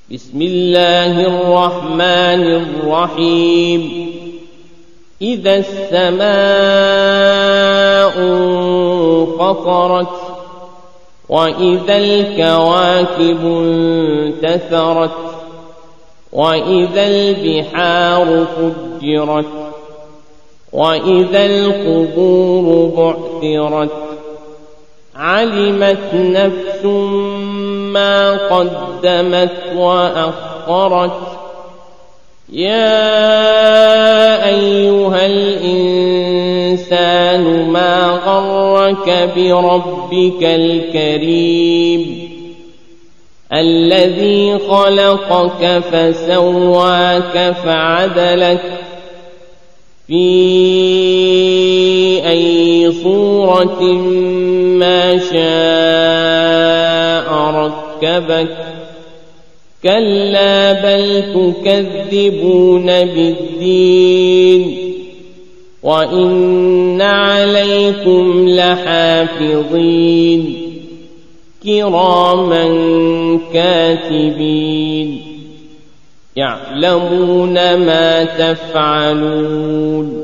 بسم الله الرحمن الرحيم إذا السماء انفطرت وإذا الكواكب انتثرت وإذا البحار فجرت وإذا القبور بعثرت علمت نفس ما قدمت وأخرت يا أيها الإنسان ما غرك بربك الكريم الذي خلقك فسواك فعدلك في أي صورة ما شاء ركبك كلا بل تكذبون بالدين وإن عليكم لحافظين كراما كاتبين يعلمون ما تفعلون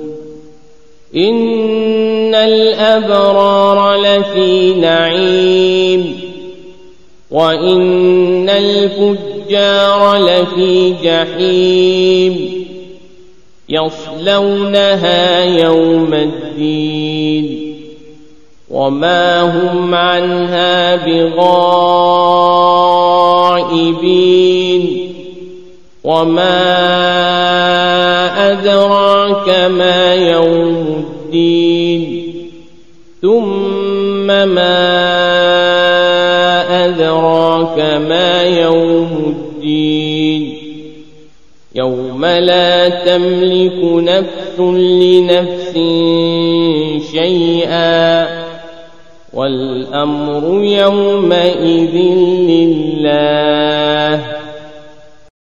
إن الأبرار لفي نعيم وإن الفجار لفي جحيم يصلونها يوم الدين وما هم عنها بغائبين وما أدراك ما يوم الدين ثم ما أدراك ما يوم الدين يوم لا تملك نفس لنفس شيئا والأمر يومئذ لله